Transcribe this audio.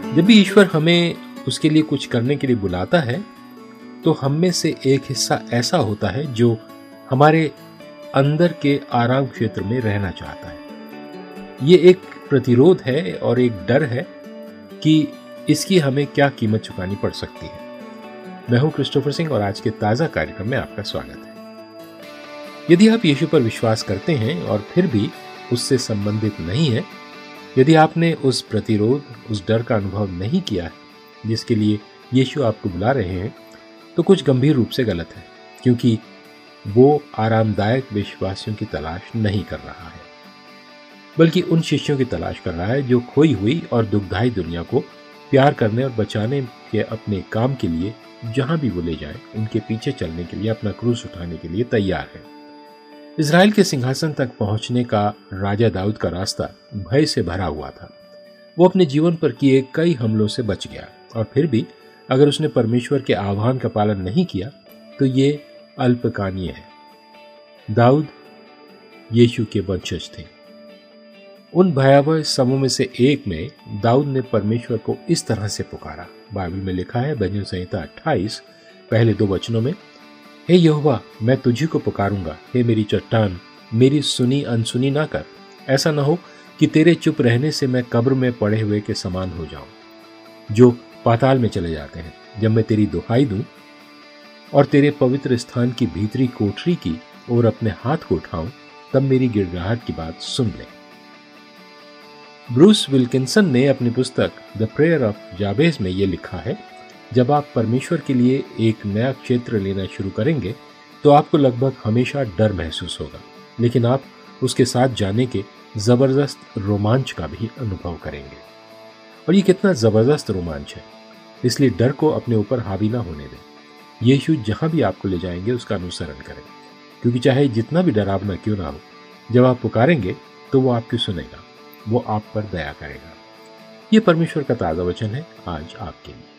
जब भी ईश्वर हमें उसके लिए कुछ करने के लिए बुलाता है तो हम में से एक हिस्सा ऐसा होता है जो हमारे अंदर के आराम क्षेत्र में रहना चाहता है। ये एक प्रतिरोध है और एक डर है कि इसकी हमें क्या कीमत चुकानी पड़ सकती है। मैं हूं क्रिस्टोफर सिंह और आज के ताजा कार्यक्रम में आपका स्वागत है। यदि आप यीशु पर विश्वास करते हैं और फिर भी उससे संबंधित नहीं है, यदि आपने उस प्रतिरोध, उस डर का अनुभव नहीं किया है जिसके लिए यीशु आपको बुला रहे हैं, तो कुछ गंभीर रूप से गलत है, क्योंकि वो आरामदायक विश्वासियों की तलाश नहीं कर रहा है, बल्कि उन शिष्यों की तलाश कर रहा है जो खोई हुई और दुखदाई दुनिया को प्यार करने और बचाने के अपने काम के लिए जहां भी वो ले जाए, उनके पीछे चलने के लिए, अपना क्रूस उठाने के लिए तैयार है। इज़राइल के सिंहासन तक पहुंचने का राजा दाऊद का रास्ता भय से भरा हुआ था। वो अपने जीवन पर किए कई हमलों से बच गया, और फिर भी अगर उसने परमेश्वर के आह्वान का पालन नहीं किया तो ये अल्पकानीय है। दाऊद यीशु के वंशज थे। उन भयावह समों में से एक में दाऊद ने परमेश्वर को इस तरह से पुकारा। बाइबल में लिखा है, भजन संहिता 28 पहले 2 वचनों में, हे यहोवा, मैं तुझी को पुकारूंगा, हे मेरी चट्टान, मेरी सुनी अनसुनी ना कर। ऐसा ना हो कि तेरे चुप रहने से मैं कब्र में पड़े हुए के समान हो जाऊं, जो पाताल में चले जाते हैं। जब मैं तेरी दुहाई दूं और तेरे पवित्र स्थान की भीतरी कोठरी की ओर अपने हाथ को उठाऊं, तब मेरी गिड़गिड़ाहट की बात सुन ले। ब्रूस विल्किंसन ने अपनी पुस्तक द प्रेयर ऑफ जाबेज में यह लिखा है, जब आप परमेश्वर के लिए एक नया क्षेत्र लेना शुरू करेंगे तो आपको लगभग हमेशा डर महसूस होगा, लेकिन आप उसके साथ जाने के जबरदस्त रोमांच का भी अनुभव करेंगे। और ये कितना जबरदस्त रोमांच है, इसलिए डर को अपने ऊपर हावी ना होने दें। यीशु जहां भी आपको ले जाएंगे उसका अनुसरण करें, क्योंकि चाहे जितना भी डरावना क्यों ना हो, जब आप पुकारेंगे तो वो आपकी सुनेगा, वो आप पर दया करेगा। ये परमेश्वर का ताजा वचन है आज आपके लिए।